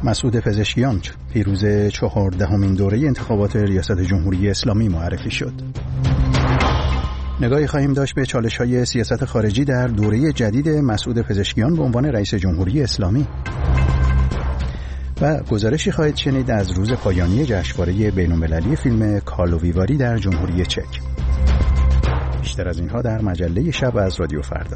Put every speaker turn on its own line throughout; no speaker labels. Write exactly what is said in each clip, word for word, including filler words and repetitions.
مسعود پزشکیان پیروز چهاردهمین دوره انتخابات ریاست جمهوری اسلامی معرفی شد. نگاهی خواهیم داشت به چالش‌های سیاست خارجی در دوره جدید مسعود پزشکیان به عنوان رئیس جمهوری اسلامی. و گزارشی خواهید شنید از روز پایانی جشنواره بین‌المللی فیلم کارلووی در جمهوری چک. بیشتر از اینها در مجله شب از رادیو فردا.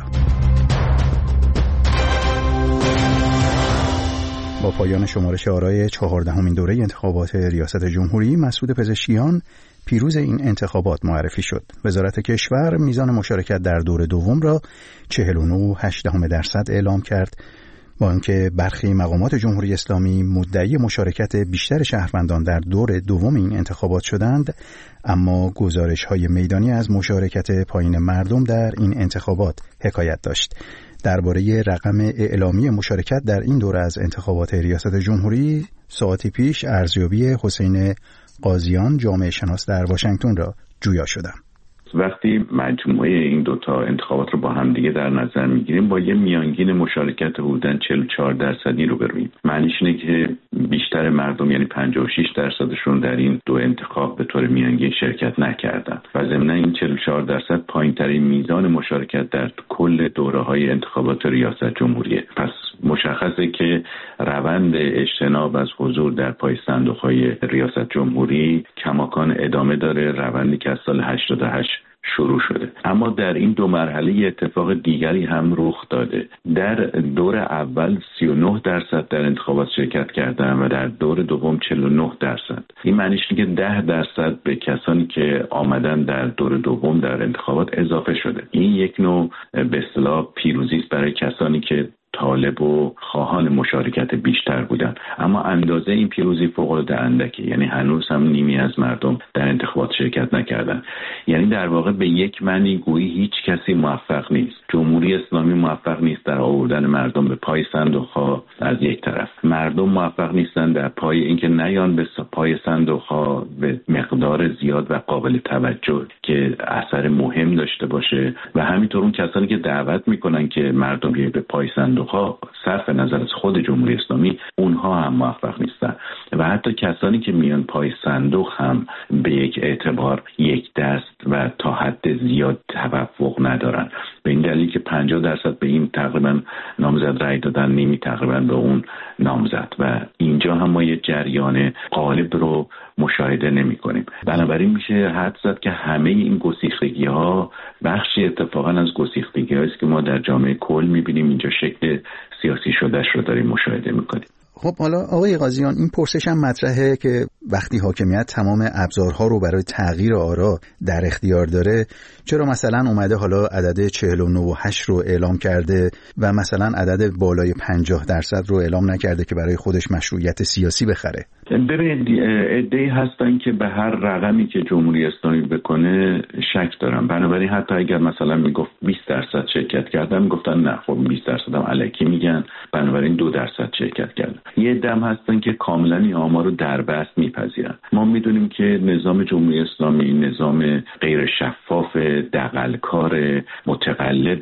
با پایان شمارش آرای چهاردهمین دوره انتخابات ریاست جمهوری، مسعود پزشکیان پیروز این انتخابات معرفی شد. وزارت کشور میزان مشارکت در دور دوم را چهل و نه و هشت دهم درصد اعلام کرد، با اینکه برخی مقامات جمهوری اسلامی مدعی مشارکت بیشتر شهروندان در دور دوم این انتخابات شدند، اما گزارش‌های میدانی از مشارکت پایین مردم در این انتخابات حکایت داشت. درباره رقم اعلامی مشارکت در این دوره از انتخابات ریاست جمهوری ساعتی پیش ارزیابی حسین قاضیان جامعه شناس در واشنگتن را جویا شدم.
وقتی مجموعه این دوتا انتخابات رو با هم دیگه در نظر میگیریم، با یه میانگین مشارکت حدوداً چهل و چهار درصدی رو برویم. معنیش اینه که بیشتر مردم، یعنی پنجاه و شش درصدشون در این دو انتخاب به طور میانگین شرکت نکردن و ضمناً این چهل و چهار درصد پایین‌ترین میزان مشارکت در کل دوره‌های انتخابات ریاست جمهوریه. پس مشخصه که روند اجتناب از حضور در پای صندوق‌های ریاست جمهوری کماکان ادامه داره، روندی که از سال هشتاد و هشت شروع شده. اما در این دو مرحله اتفاق دیگری هم رخ داده. در دور اول سی و نه درصد در انتخابات شرکت کردن و در دور دوم چهل و نه درصد. این معنیش اینه که ده درصد به کسانی که آمدن در دور دوم در انتخابات اضافه شده. این یک نوع به اصطلاح پیروزی است برای کسانی که طالب و خواهان مشارکت بیشتر بودن، اما اندازه این پیروزی فوق‌العاده اندکه، یعنی هنوز هم نیمی از مردم در انتخابات شرکت نکردن. یعنی در واقع به یک معنی گویی هیچ کسی موفق نیست. جمهوری اسلامی موفق نیست در آوردن مردم به پای صندوق‌ها از یک طرف، مردم موفق نیستن در پای اینکه نیان به پای صندوق‌ها به مقدار زیاد و قابل توجه که اثر مهم داشته باشه، و همینطور اون کسانی که دعوت میکنن که مردم بیاید به پای صندوق ها صرف نظر از خود جمهوری اسلامی، اونها هم موفق نیستن و حتی کسانی که میان پای صندوق هم به یک اعتبار یک دست و تا حد زیاد توافق ندارن، به این دلیل که پنجاه درصد به این تقریبا نامزد رأی دادن، نیمی تقریبا به اون نامزد، و اینجا هم ما یه جریان غالب رو مشاهده نمی کنیم. بنابراین میشه حد زد که همه این گسیختگی ها بخشی اتفاقا از گسیختگی هایی است که ما در جامعه کل میبینیم، اینجا شکل سیاسی شدهش رو داریم مشاهده میکنیم.
خب حالا آقای قاضیان، این پرسش هم مطرحه که وقتی حاکمیت تمام ابزارها رو برای تغییر آرا در اختیار داره، چرا مثلا اومده حالا عدد چهل و نه و هشت رو اعلام کرده و مثلا عدد بالای پنجاه درصد رو اعلام نکرده که برای خودش مشروعیت سیاسی بخره؟
ببینید، عده‌ای هستن که به هر رقمی که جمهوری اسلامی بکنه شک دارن. بنابراین حتی اگر مثلا میگفت بیست درصد شرکت کردن، میگفتن نه خب بیست درصد هم الکی میگن، بنابراین دو درصد شرکت کردن. یه دم هستن که کاملا این آمار رو در بست میپذیرن. ما میدونیم که نظام جمهوری اسلامی نظام غیر شفاف، دغل‌کار، متقلب،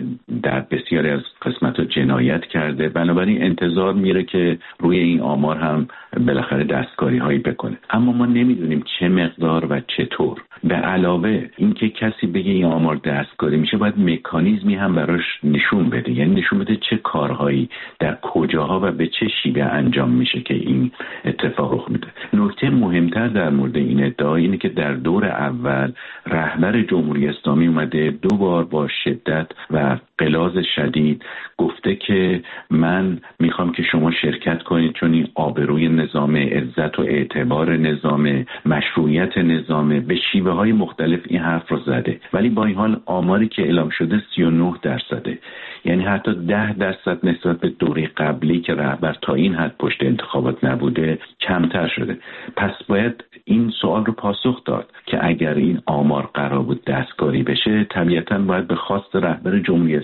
در بسیاری از قسمت‌ها جنایت کرده. بنابراین انتظار میره که روی این آمار هم بالاخره دستکاری هایی بکنه، اما ما نمیدونیم چه مقدار و چطور. به علاوه اینکه کسی بگه این آمار دستکاری میشه، باید مکانیزمی هم براش نشون بده، یعنی نشون بده چه کارهایی در کجاها و به چه شیوه انجام میشه که این اتفاق رخ میده. نکته مهمتر در مورد این ادعا اینه که در دور اول رهبر جمهوری اسلامی اومده دو بار با شدت و غلاظ شدید گفته که من میخوام که شما شرکت کنید، چون این آبروی نظام، عزت و اعتبار نظام، مشروعیت نظام، به شیوه های مختلف این حرف رو زده. ولی با این حال آماری که اعلام شده سی و نه درصده، یعنی حتی ده درصد نسبت به دوره قبلی که رهبر تا این حد پشت انتخابات نبوده کمتر شده. پس باید این سوال رو پاسخ داد که اگر این آمار قرار بود دستکاری بشه، طبیعتاً باید به خواست رهبر جمهوری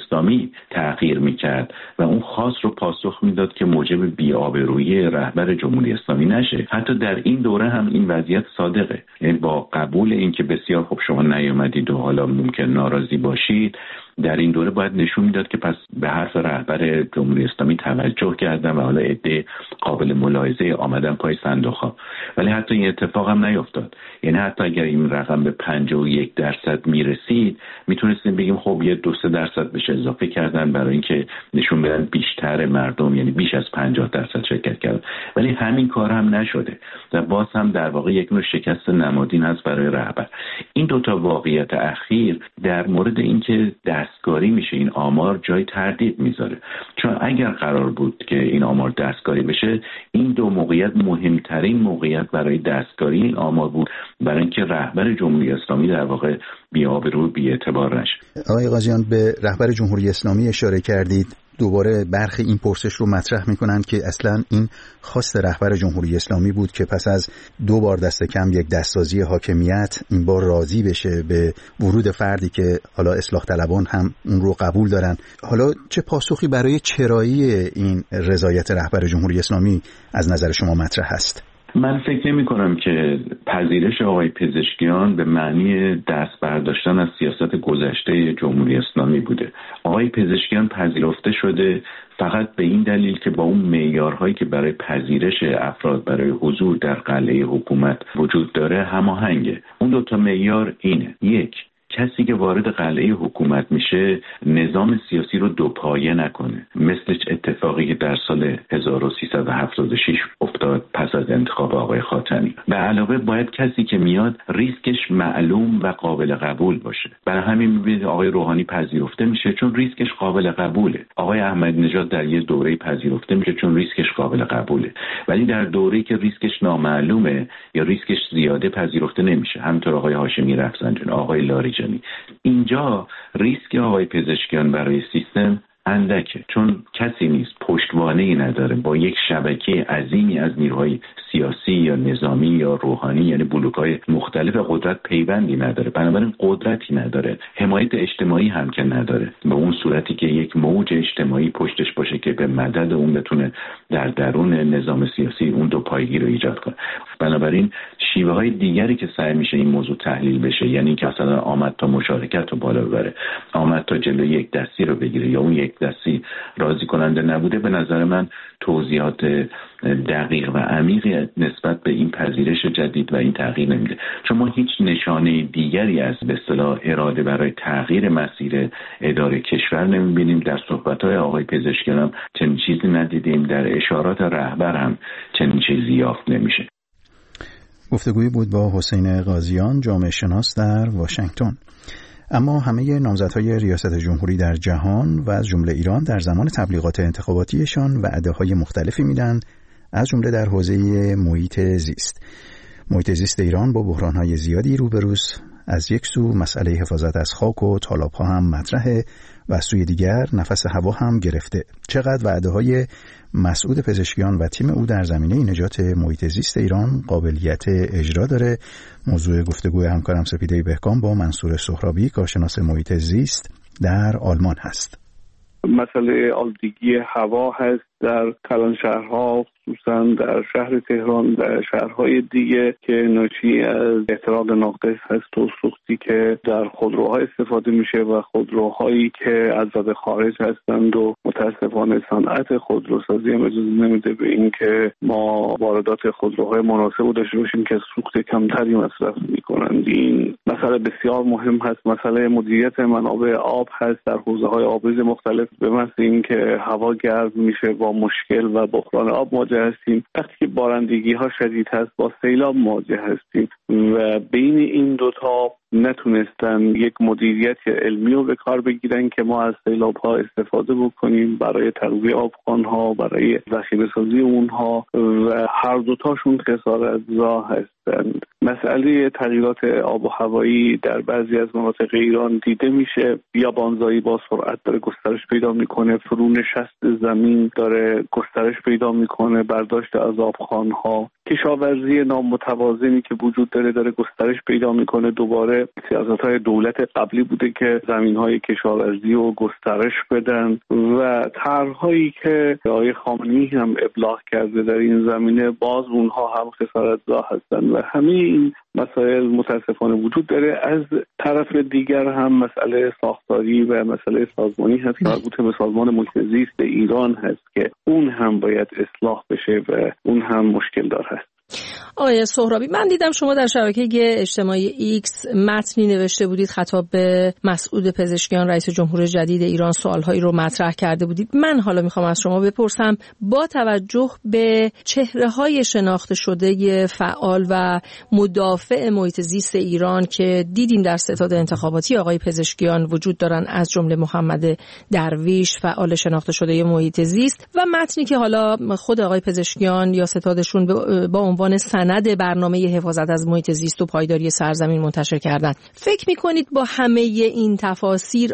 اسلامی تغییر میکرد و اون خواست رو پاسخ میداد که موجب بی‌آبرویی رهبر جمهوری اسلامی نشه. حتی در این دوره هم این وضعیت صادقه، یعنی با قبول این که بسیار خب شما نیومدید و حالا ممکن ناراضی باشید، در این دوره باید نشون میداد که پس به حرف رهبر جمهوری اسلامی توجه کردن و حالا عده قابل ملاحظه آمدن پای صندوق‌ها. ولی حتی این اتفاق هم نیفتاد. یعنی حتی اگر این رقم به پنجاه و یک درصد میرسید میتونستیم بگیم خب یه دو سه درصد بهش اضافه کردن برای اینکه نشون بدن بیشتر مردم، یعنی بیش از پنجاه درصد شرکت کردن. ولی همین کار هم نشده و باز هم در واقع یک نوع شکست نمادین هست برای رهبر. این دو تا واقعیت اخیر در مورد اینکه دستکاری میشه این آمار جای تردید میذاره، چون اگر قرار بود که این آمار دستکاری بشه، این دو موقعیت مهمترین موقعیت برای دستکاری این آمار بود، برای اینکه رهبر جمهوری اسلامی در واقع بی‌آبرو بی‌اعتبار نشه.
آقای قاضیان، به رهبر جمهوری اسلامی اشاره کردید. دوباره برخی این پرسش رو مطرح میکنن که اصلا این خواست رهبر جمهوری اسلامی بود که پس از دو بار دست کم یک دستسازی حاکمیت این بار راضی بشه به ورود فردی که حالا اصلاح طلبان هم اون رو قبول دارن. حالا چه پاسخی برای چرایی این رضایت رهبر جمهوری اسلامی از نظر شما مطرح هست؟
من فکر نمی کنم که پذیرش آقای پزشکیان به معنی دست برداشتن از سیاست گذشته جمهوری اسلامی بوده. آقای پزشکیان پذیرفته شده فقط به این دلیل که با اون معیارهایی که برای پذیرش افراد برای حضور در قلعه حکومت وجود داره هماهنگه. اون دو تا معیار اینه: یک، کسی که وارد قلعه حکومت میشه نظام سیاسی رو دوپایه نکنه، مثل اتفاقی که در سال هزار و سیصد و هفتاد و شش افتاد پس از انتخاب آقای خاتمی. به علاوه باید کسی که میاد ریسکش معلوم و قابل قبول باشه. برای همین میبینید آقای روحانی پذیرفته میشه چون ریسکش قابل قبوله. آقای احمدی نژاد در یه دوره پذیرفته میشه چون ریسکش قابل قبوله. ولی در دوره‌ای که ریسکش نامعلومه یا ریسکش زیاده پذیرفته نمیشه. همینطور آقای هاشمی رفسنجانی، آقای لاریجانی. اینجا ریسک آقای پزشکیان برای سیستم اندکه، چون کسی نیست، پشتوانه‌ای نداره، با یک شبکه عظیمی از نیروهای سیاسی یا نظامی یا روحانی، یعنی بلوک‌های مختلف قدرت، پیوندی نداره، بنابراین قدرتی نداره، حمایت اجتماعی هم که نداره به اون صورتی که یک موج اجتماعی پشتش باشه که به مدد اون بتونه در درون نظام سیاسی اون دو پایگی رو ایجاد کنه. بنابراین شیوه های دیگری که سعی میشه این موضوع تحلیل بشه، یعنی که مثلا آمد تا مشارکت رو بالا ببره، آمد تا جلوی یک دستی رو بگیره یا اون یک دستی راضی کننده نبوده، به نظر من توضیحات دقیق و عمیقی نسبت به این پذیرش جدید و این تغییر نمیده، چون ما هیچ نشانه دیگری از به اصطلاح اراده برای تغییر مسیر اداره کشور نمیبینیم. در صحبت‌های آقای پزشکیان هم چنین چیزی ندیدیم، در اشارات رهبر هم چنین چیزی یافت نمیشه.
گفتگویی بود با حسین قاضیان، جامعه شناس در واشنگتن. اما همه نامزدهای ریاست جمهوری در جهان و از جمله ایران در زمان تبلیغات انتخاباتیشان وعده‌های مختلفی میدن، از جمله در حوزه محیط زیست. محیط زیست ایران با بحران‌های زیادی روبروست. از یک سو مسئله حفاظت از خاک و تالاب‌ها هم مطرحه و از سوی دیگر نفس هوا هم گرفته. چقدر وعده‌های مسعود پزشکیان و تیم او در زمینه نجات محیط زیست ایران قابلیت اجرا داره؟ موضوع گفتگوی همکارم سپیده بهکام با منصور سهرابی، کارشناس محیط زیست در آلمان هست.
مسئله آلودگی هوا هست در کلان شهرها، خصوصا در شهر تهران، در شهرهای دیگه که ناشی از احتراق ناقص هست و سوختی که در خودروها استفاده میشه و خودروهایی که از زده خارج هستند و متاسفانه صنعت خودروسازی هم اجازه نمیده به این که ما واردات خودروهای مناسب رو داشته باشیم که سوخت کمتری مصرف میکنند. این مسئله بسیار مهم هست. مسئله مدیریت منابع آب هست در حوزه‌های آبریز مختلف، به محض اینکه هوا گرم میشه با مشکل و بحران آب مواجه هستیم. وقتی که بارندگی ها شدید هست با سیلاب مواجه هستیم و بین این دوتا نتونستن یک مدیریت علمی رو به کار بگیرن که ما از سیلاب ها استفاده بکنیم برای تغذیه آبخوان ها، برای ذخیره سازی اونها و هر دوتاشون خسارت‌زا هستند. مسئله تغییرات آب و هوایی در بعضی از مناطق ایران دیده میشه. بیابانزایی با سرعت داره گسترش پیدا میکنه، فرونشست زمین داره گسترش پیدا میکنه، برداشت از آبخوان ها، کشاورزی نامتوازنی که وجود داره داره گسترش پیدا میکنه. دوباره سیاست‌های دولت قبلی بوده که زمین‌های کشاورزی رو گسترش بدن و طرح‌هایی که آقای خامنه‌ای هم ابلاغ کرده در این زمینه باز اونها هم خسارت‌زا هستن و همه این مسائل متاسفانه وجود داره. از طرف دیگر هم مسئله ساختاری و مسئله سازمانی هست که مربوط به سازمان محیط زیست ایران هست که اون هم باید اصلاح بشه و اون هم مشکل دار هست.
آقای سهرابی، من دیدم شما در شبکه اجتماعی ایکس متنی نوشته بودید خطاب به مسعود پزشکیان رئیس جمهور جدید ایران، سوالهایی رو مطرح کرده بودید. من حالا میخوام از شما بپرسم با توجه به چهره‌های شناخته شده فعال و مدافع محیط زیست ایران که دیدیم در ستاد انتخاباتی آقای پزشکیان وجود دارن، از جمله محمد درویش فعال شناخته شده محیط زیست، و متنی که حالا خود آقای پزشکیان یا ستادشون با عنوان سند برنامه حفاظت از محیط زیست و پایداری سرزمین منتشر کردن. فکر میکنید با همه این تفاسیر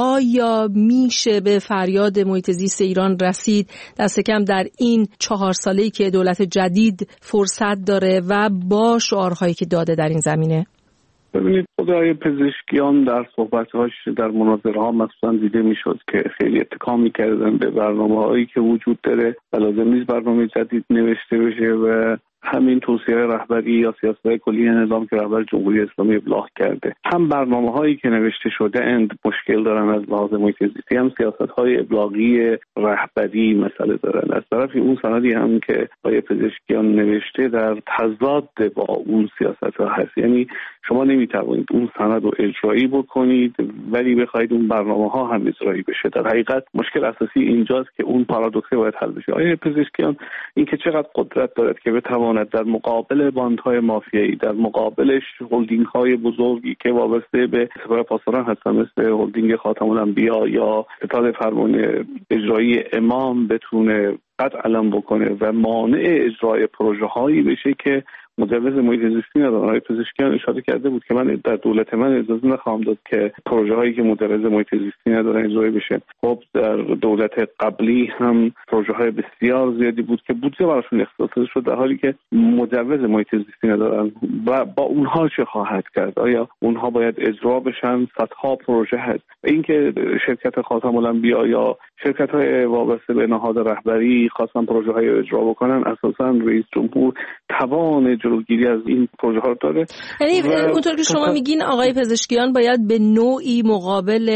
آیا میشه به فریاد محیط زیست ایران رسید، دست کم در این چهار ساله‌ای که دولت جدید فرصت داره و با شعارهایی که داده در این زمینه؟
ببینید، خود آقای پزشکیان در صحبت‌هاش در مناظره‌ها مخصوصا دیده میشد که خیلی اتکا می‌کردن به برنامه‌هایی که وجود داره و لازم نیست برنامه جدید نوشته بشه و همین توصیه رهبری یا سیاست‌های کلی نظام که رهبر جمهوری اسلامی ابلاغ کرده، هم برنامه‌هایی که نوشته شده اند مشکل دارن از لحاظ محیط زیستی، هم سیاست‌های ابلاغی رهبری مسئله دارن. از طرفی اون سندی هم که آقای پزشکیان نوشته در تضاد با اون سیاست‌ها هست، یعنی شما نمی‌توانید اون سند رو اجرایی بکنید ولی بخواید اون برنامه‌ها هم اجرایی بشه. در حقیقت مشکل اساسی اینجاست که اون پارادوکس باید حل بشه. آقای پزشکیان اینکه چقدر قدرت دارد که بتواند در مقابل باندهای مافیایی، در مقابلش هلدینگ‌های بزرگی که وابسته به سپاه پاسداران هستن مثل هلدینگ خاتم الانبیا یا ستاد فرمان اجرایی امام، بتونه قد علم بکنه و مانع اجرای پروژه هایی بشه که مجوز محیط زیستی ندارن. آقای پزشکیان اشاره کرده بود که من در دولت من اجازه نخواهم داد که پروژه هایی که مجوز محیط زیستی ندارن اجرایی بشه. خب در دولت قبلی هم پروژه های بسیار زیادی بود که بودجه براشون اختصاص شد در حالی که مجوز محیط زیستی ندارن و با اونها چه خواهد کرد؟ آیا اونها باید اجرا بشن؟ صدها پروژه هست. اینکه شرکت خاتم الانبیا یا شرکت های وابسته به نهاد رهبری خواستن پروژه های اجرا بکنن، اساساً رئیس جمهور توان جلوگیری از این پروژه ها داره.
یعنی اونطور که شما میگین آقای پزشکیان باید به نوعی مقابل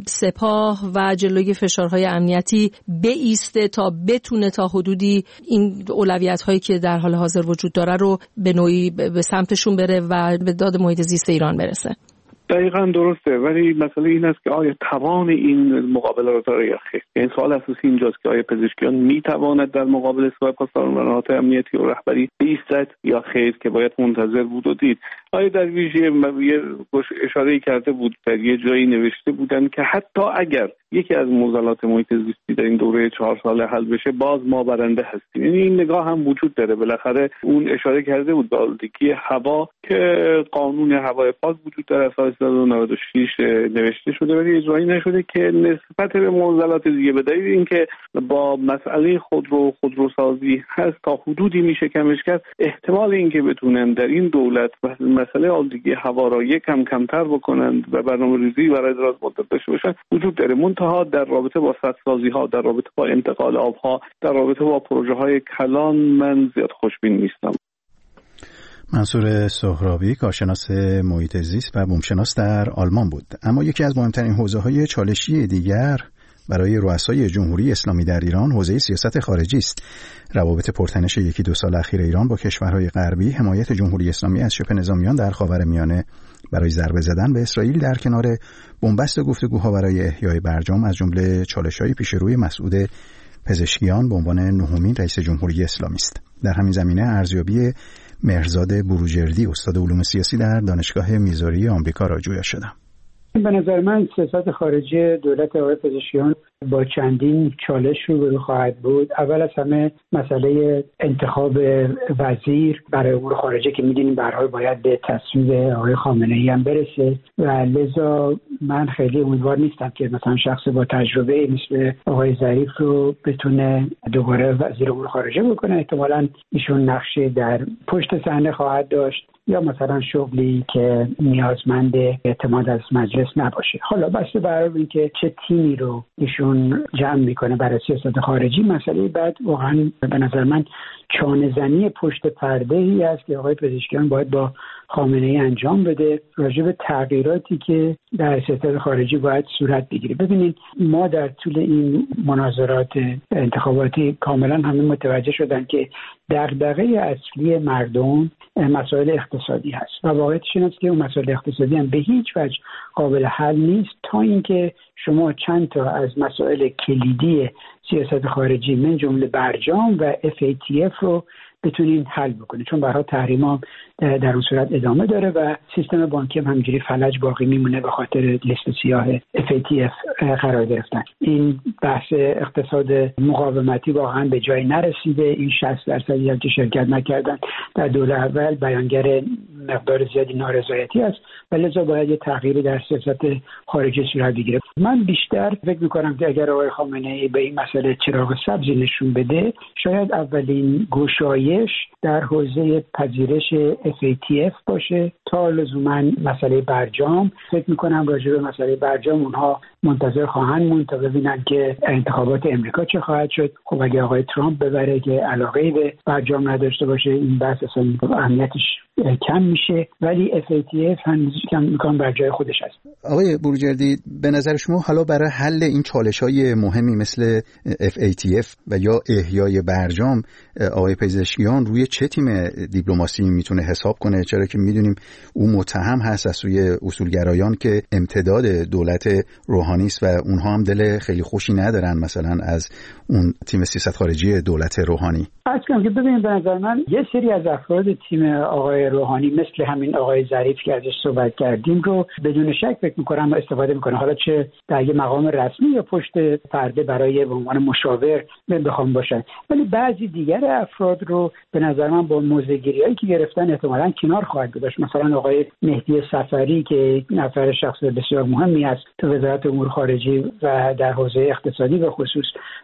سپاه و جلوی فشارهای امنیتی بایسته تا بتونه تا حدودی این اولویت هایی که در حال حاضر وجود داره رو به نوعی به سمتشون بره و به داد محیط زیست ایران برسه.
دقیقاً درسته، ولی مسئله این است که آیا توان این مقابله رو داره یا خیر. این سوال اساسی اینجاست که آیا پزشکیان میتواند در مقابل سپاه پاسداران و نهادهای امنیتی و رهبری بایستد یا خیر که باید منتظر بود و دید. آیا در ویژه اشاره کرده بود در یه جایی نوشته بودن که حتی اگر یکی از معضلات محیط زیستی در این دوره چهار ساله حل بشه باز ما برنده هستیم. یعنی این نگاه هم وجود داره. بالاخره اون اشاره کرده بود به آلودگی هوا که قانون هوای پاک وجود داره، سال سیصد و نود و شش نوشته شده ولی اجرایی نشده که نسبت به معضلات دیگه به دلیل اینکه با مسئله خودرو خودروسازی هست تا حدودی میشه کمش کرد، احتمال اینکه بتونن در این دولت مسئله آلودگی هوا را یکم کمتر بکنند و برنامه‌ریزی برای دراز مدت داشته باشن وجود داره. منتها در رابطه با سدسازی ها، در رابطه با انتقال آبها، در رابطه با پروژه های کلان من زیاد خوشبین نیستم.
منصور سهرابی، کارشناس محیط زیست و بومشناس در آلمان بود. اما یکی از مهمترین حوزه‌های چالشی دیگر برای رؤسای جمهوری اسلامی در ایران حوزه سیاست خارجی است. روابط پرتنش یکی دو سال اخیر ایران با کشورهای غربی، حمایت جمهوری اسلامی از شبه نظامیان در خاورمیانه برای ضربه زدن به اسرائیل در کنار بنبست گفتگوها برای احیای برجام، از جمله چالش‌های پیش روی مسعود پزشکیان به عنوان نهمین رئیس جمهوری اسلامی است. در همین زمینه ارزیابی مهرزاد بروجردی، استاد علوم سیاسی در دانشگاه میزوری آمریکا را جویا شدم.
به نظر من سیاست خارجی دولت آقای پزشکیان با چندین چالش روبرو خواهد بود. اول از همه مسئله انتخاب وزیر برای امور خارجه که می‌دونیم به هر حال باید به تصویب آقای خامنه‌ای هم برسه و لذا من خیلی امیدوار نیستم که مثلا شخص با تجربه مثل آقای ظریف رو بتونه دوباره وزیر امور خارجه بکنه. احتمالاً ایشون نقشی در پشت صحنه خواهد داشت یا مثلا شغلی که نیازمند اعتماد از مجلس نباشه. حالا بسته بر اینکه چه تیمی رو ایشون جمع میکنه برای سیاست خارجی. مسئله بعد واقعا به نظر من چانه زنی پشت پرده ای است که آقای پزشکیان باید با خامنه‌ای انجام بده راجع به تغییراتی که در سیاست خارجی باید صورت بگیره. ببینید ما در طول این مناظرات انتخاباتی کاملا همه متوجه شدن که دغدغه اصلی مردم مسائل اقتصادی هست و واقعیتش این است که اون مسائل اقتصادی هم به هیچ وجه قابل حل نیست تا اینکه شما چند تا از مسائل کلیدی سیاست خارجی من جمله برجام و اف ای تی اف رو بتونین حل بکنید، چون برای تحریما در اون صورت ادامه داره و سیستم بانکی هم همینجوری فلج باقی میمونه به خاطر لیست سیاه اف ای تی اف قرار گرفتن. این بحث اقتصاد مقاومتی واقعا به جای نرسیده. این شصت درصدی هم که شرکت نکردن در دوره اول بیانگر مقدار زیادی نارضایتی است و لذا باید یه تغییری در سیاست خارجی صورت بگیره. من بیشتر فکر می‌کنم که اگر آقای خامنه‌ای به این مسئله چراغ سبزی نشون بده، شاید اولین گشایش در حوزه پذیرش اف ای تی اف باشه تا لزوما مسئله برجام. فکر می‌کنم راجع به مسئله برجام اونها منتظر خواهند موند تا ببینن که انتخابات امریکا چه خواهد شد. خب اگه آقای ترامپ ببره که علاقه‌ای به برجام نداشته باشه، این بحث اصلا اهمیتش کم میشه، ولی اف ای تی اف هم کم میکنم بر جای خودش هست.
آقای بروجردی، به نظر شما حالا برای حل این چالش‌های مهمی مثل اف ای تی اف و یا احیای برجام آقای پزشکیان روی چه تیم دیپلماسی میتونه حساب کنه؟ چرا که میدونیم او متهم هست از سوی اصولگرایان که امتداد دولت روحانی است و اونها هم دل خیلی خوشی ندارن مثلا از اون تیم سیاست خارجی دولت روحانی.
اصلا که ببینید به نظر من یه سری از افراد تیم آقای روحانی مثل همین آقای ظریف که ازش صحبت کردیم رو بدون شک فکر می‌کنم استفاده می‌کنه، حالا چه در یه مقام رسمی یا پشت پرده برای به عنوان مشاور بخوام باشن. ولی بعضی دیگر افراد رو به نظر من با موضع‌گیری‌هایی که گرفتن احتمالاً کنار خواهد گذاشت. مثلا آقای مهدی صفری که نفر شخص بسیار مهمی است تو وزارت امور خارجه و در حوزه اقتصادی به خصوص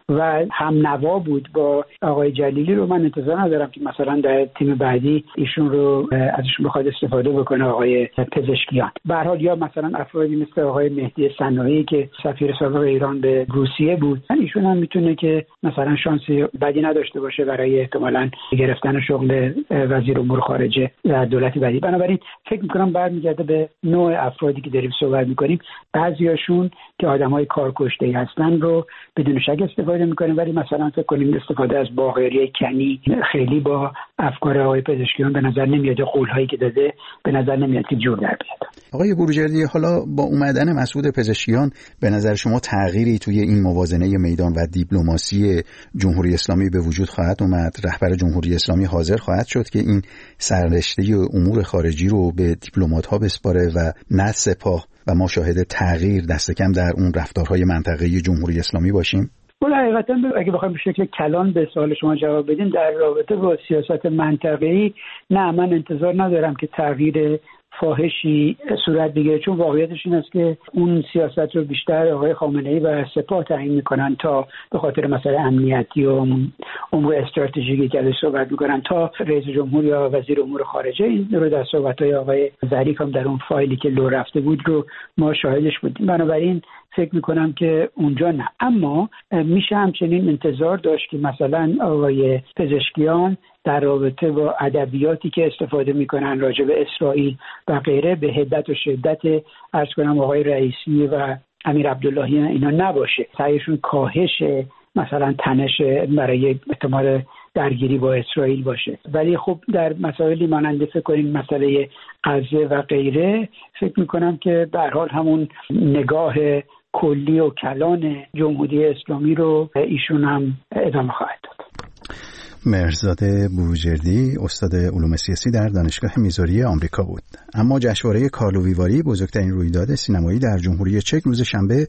و هم نوا بود با آقای جلیلی رو من انتظار ندارم که مثلا در تیم بعدی ایشون رو ازشون بخواد استفاده بکنه آقای پزشکیان. به هر حال یا مثلا افرادی مثل آقای مهدی صناعی که سفیر سابق ایران به روسیه بود، ایشون هم میتونه که مثلا شانسی بدی نداشته باشه برای احتمالاً گرفتن شغل وزیر امور خارجه در دولت بعدی. بنابراین فکر می‌کنم برمیگرده به نوع افرادی که داریم صحبت می‌کنیم. بعضیاشون که آدمای کارکشته‌ای هستن رو بدون شک استفاده می‌کنیم، ولی مثلا فکر کنیم استفاده از باقری کنی خیلی با افکار آقای پزشکیان به نظر نمیاد، قول‌هایی که داده به نظر نمیاد که جور در بیاد.
آقای بروجردی، حالا با اومدن مسعود پزشکیان به نظر شما تغییری توی این موازنه میدان و دیپلماسی جمهوری اسلامی به وجود خواهد اومد؟ رهبر جمهوری اسلامی حاضر خواهد شد که این سررشته امور خارجی رو به دیپلمات‌ها بسپاره و نه سپاه و ما شاهد تغییر دست کم در اون رفتارهای منطقه‌ای جمهوری اسلامی باشیم؟
ولی حقیقتا اگه بخوایم به شکل کلان به سوال شما جواب بدیم در رابطه با سیاست منطقه‌ای، نه من انتظار ندارم که تغییر فاحشی صورت بگیره، چون واقعیتش این است که اون سیاست رو بیشتر آقای خامنه‌ای و سپاه تعیین میکنن تا به خاطر مسئله امنیتی و امور استراتژیکی که ازش صحبت میکنن تا رئیس جمهور یا وزیر امور خارجه. این رو در صحبت‌های آقای ظریف هم در اون فایلی که لو رفته بود رو ما شاهدش بودیم. بنابراین فکر میکنم که اونجا نه، اما میشه همچنین انتظار داشت که مثلا آقای پزشکیان در رابطه با ادبیاتی که استفاده میکنن راجع به اسرائیل و غیره به حدت و شدت عرض کنم آقای رئیسی و امیر عبداللهی اینا نباشه، سعیشون کاهش مثلا تنش برای احتمال درگیری با اسرائیل باشه. ولی خب در مسائلی مانند فکر کنیم مسئله غزه و غیره فکر میکنم که به هر حال همون نگاه کلی و کلان جمهوری اسلامی رو ایشون هم ادامه خواهد داد.
مهرزاد بروجردی استاد علوم سیاسی در دانشگاه میزوری آمریکا بود. اما جشنواره کارلووی واری بزرگترین رویداد سینمایی در جمهوری چک روز شنبه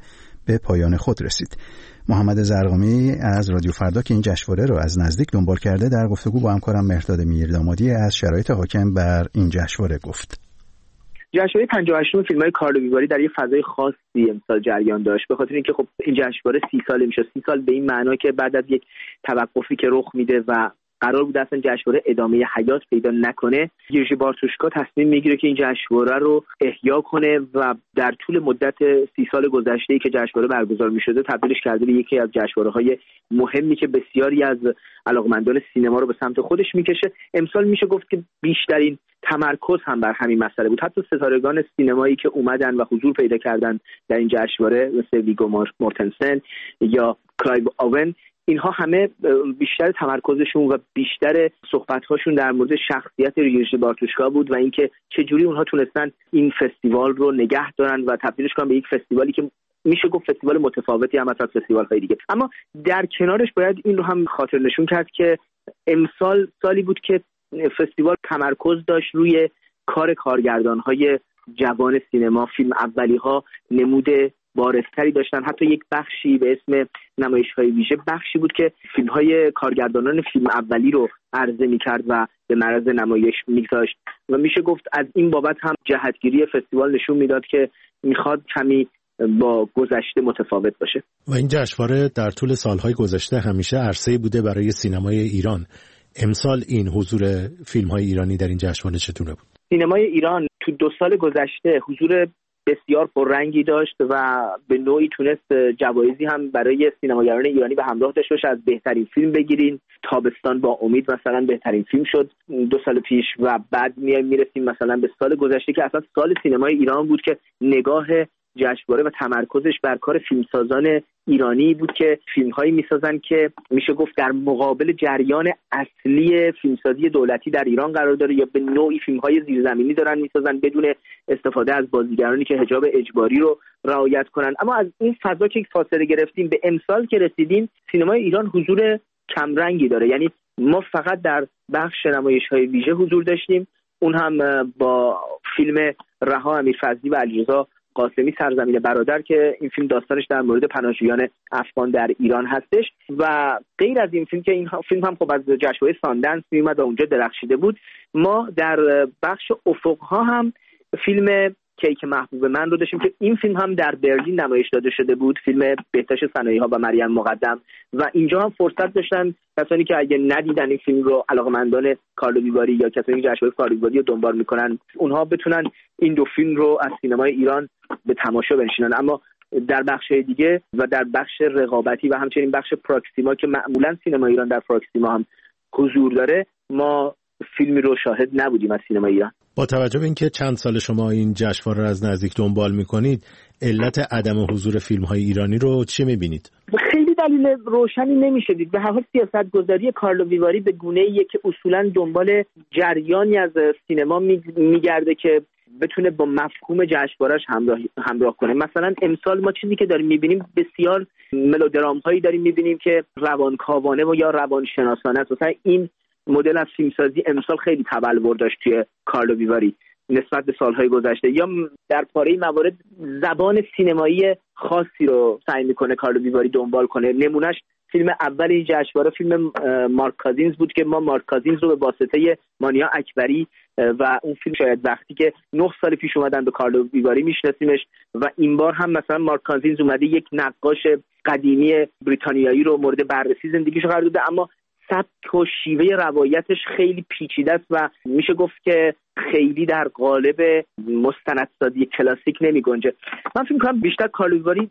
به پایان خود رسید. محمد زرقامی از رادیو فردا که این جشنواره رو از نزدیک دنبال کرده در گفتگو با همکارم مهرداد میردامادی از شرایط حاکم بر این جشنواره گفت.
جشنواره پنجاه و هشتم فیلم‌های کارلو ویواری در یه فضای خاصی امسال جریان داشت، به خاطر اینکه خب این جشنواره سی ساله میشه. سی سال به این معنا که بعد از یک توقفی که رخ میده و قرار بود اصلا جشنواره ادامه حیات پیدا نکنه، یوژی بارتوشکا تصمیم میگیره که این جشنواره رو احیا کنه و در طول مدت سی سال گذشته‌ای که جشنواره برگزار می‌شده تبدیلش کرده به یکی از جشنواره‌های مهمی که بسیاری از علاقمندان سینما رو به سمت خودش میکشه. امسال میشه گفت که بیشترین تمرکز هم بر همین مسئله بود. حتی ستارگان سینمایی که اومدن و حضور پیدا کردن در این جشنواره مثل ویگو مورتنسن یا کلایو آون، اینها همه بیشتر تمرکزشون و بیشتر صحبت‌هاشون در مورد شخصیت یوژی بارتوشکا بود و اینکه چجوری اونها تونستن این فستیوال رو نگه دارن و تبدیلش کنن به یک فستیوالی که میشه گفت فستیوال متفاوتی هم از فستیوال‌های دیگه. اما در کنارش باید این رو هم خاطر نشون کرد که امسال سالی بود که فستیوال تمرکز داشت روی کار کارگردان‌های جوان سینما. فیلم اولی‌ها نموده بارزتری داشتن. حتی یک بخشی به اسم نمایش‌های ویژه بخشی بود که فیلم‌های کارگردانان فیلم اولی رو عرضه می‌کرد و به معرض نمایش می‌گذاشت و میشه گفت از این بابت هم جهتگیری فستیوال نشون میداد که می‌خواد کمی با گذشته متفاوت باشه.
و این جشنواره در طول سال‌های گذشته همیشه عرصه‌ای بوده برای سینمای ایران. امسال این حضور فیلم‌های ایرانی در این جشنواره چطوره بود؟
سینمای ایران تو دو سال گذشته حضور بسیار پررنگی داشت و به نوعی تونست جوایزی هم برای سینماگران ایرانی به همراه داشته باشه. از بهترین فیلم بگیرین، تابستان با امید مثلا بهترین فیلم شد دو سال پیش و بعد میایم میرسیم مثلا به سال گذشته که اصلا سال سینمای ایران بود که نگاه جشنواره و تمرکزش بر کار فیلمسازان ایرانی بود که فیلم‌هایی می‌سازن که میشه گفت در مقابل جریان اصلی فیلمسازی دولتی در ایران قرار داره یا به نوعی فیلم‌های زیرزمینی دارن می‌سازن بدون استفاده از بازیگرانی که حجاب اجباری رو رعایت کنن. اما از این فضا که فاصله گرفتیم به امسال که رسیدیم، سینمای ایران حضور کمرنگی داره. یعنی ما فقط در بخش نمایش‌های ویژه حضور داشتیم، اون هم با فیلم رها امیرفضلی و علیرضا قاسمی سرزمین برادر که این فیلم داستانش در مورد پناهجویان افغان در ایران هستش و غیر از این فیلم که این فیلم هم خب از جشنواره ساندنس میومد و اونجا درخشیده بود، ما در بخش افق‌ها هم فیلم کیک محبوب من رو داشتیم که این فیلم هم در برلین نمایش داده شده بود، فیلم بهتاش صنایع‌ها و مریم مقدم، و اینجا هم فرصت داشتن کسانی که اگه ندیدن این فیلم رو، علاقه‌مندان کارلو ویواری یا کسانی که جشنواره کارلو ویواری رو دنبال میکنن، اونها بتونن این دو فیلم رو از سینمای ایران به تماشا بنشینن. اما در بخش دیگه و در بخش رقابتی و همچنین بخش پراکسیما که معمولا سینما ایران در پراکسیما هم حضور داره، ما فیلمی رو شاهد نبودیم از سینما ایران.
با توجه به اینکه چند سال شما این جشنواره رو از نزدیک دنبال میکنید، علت عدم حضور فیلم‌های ایرانی رو چی میبینید؟
خیلی دلیل روشنی نمیشه دید. به هر حال سیاست‌گذاری کارلو ویواری به گونه‌ایه که اصولاً دنبال جریانی از سینما میگرده که بتونه با مفهوم جشنواره‌اش همراه همراه کنه. مثلا امسال ما چیزی که داریم میبینیم بسیار ملودرام هایی داریم میبینیم که روانکاوانه و یا روانشناسانه است. مثلا این مدل از فیلمسازی امسال خیلی تبلور داشت توی کارلو ویواری نسبت به سالهای گذشته، یا در پاره موارد زبان سینمایی خاصی رو سعی میکنه کارلو ویواری دنبال کنه. نمونهش فیلم اول این جشنواره فیلم مارک کازینز بود که ما مارک کازینز رو به واسطه مانیا اکبری و اون فیلم شاید وقتی که نه سال پیش اومدن به کارلو ویواری میشناسیمش و این بار هم مثلا مارک کازینز اومده یک نقاش قدیمی بریتانیایی رو مورد بررسی زندگیش قرار داده، اما سبک و شیوه روایتش خیلی پیچیده است و میشه گفت که خیلی در قالب مستندسازی کلاسیک نمی گنجه. من فکر می‌کنم بیشتر کارلو ویواری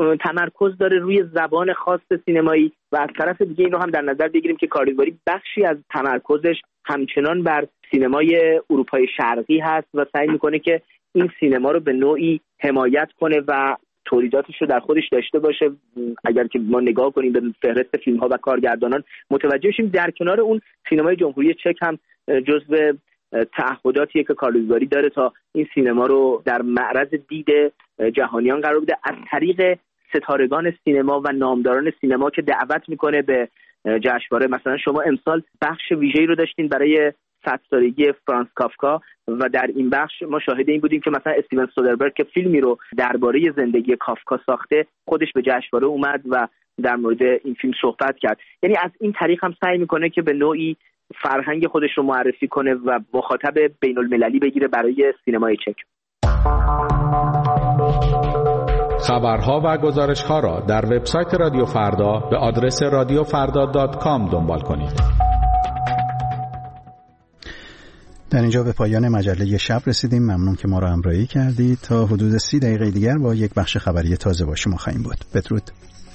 تمرکز داره روی زبان خاص سینمایی و از طرف دیگه این رو هم در نظر بگیریم که کارلو ویواری بخشی از تمرکزش همچنان بر سینمای اروپای شرقی هست و سعی میکنه که این سینما رو به نوعی حمایت کنه و تولیداتش رو در خودش داشته باشه. اگر که ما نگاه کنیم به فهرست فیلم‌ها و کارگردانان متوجه شیم در کنار اون سینمای جمهوری چک هم جزو تعهداتیه که کارلو ویواری داره تا این سینما رو در معرض دید جهانیان قرار بده از طریق ستارگان سینما و نامداران سینما که دعوت میکنه به جشنواره. مثلا شما امسال بخش ویژه‌ای رو داشتین برای صد سالگی فرانس کافکا و در این بخش ما شاهد این بودیم که مثلا استیون سودربرگ که فیلمی رو درباره زندگی کافکا ساخته خودش به جشنواره اومد و در مورد این فیلم صحبت کرد. یعنی از این طریق هم سعی میکنه که به نوعی فرهنگ خودش رو معرفی کنه و مخاطب بین المللی بگیره برای سینمای چک.
خبرها و گزارش‌ها را در وبسایت رادیو فردا به آدرس رادیو فردا دات کام دنبال کنید.
در اینجا به پایان مجله شب رسیدیم. ممنون که ما را همراهی کردید. تا حدود سی دقیقه دیگر با یک بخش خبری تازه با شما خواهیم بود. بدرود.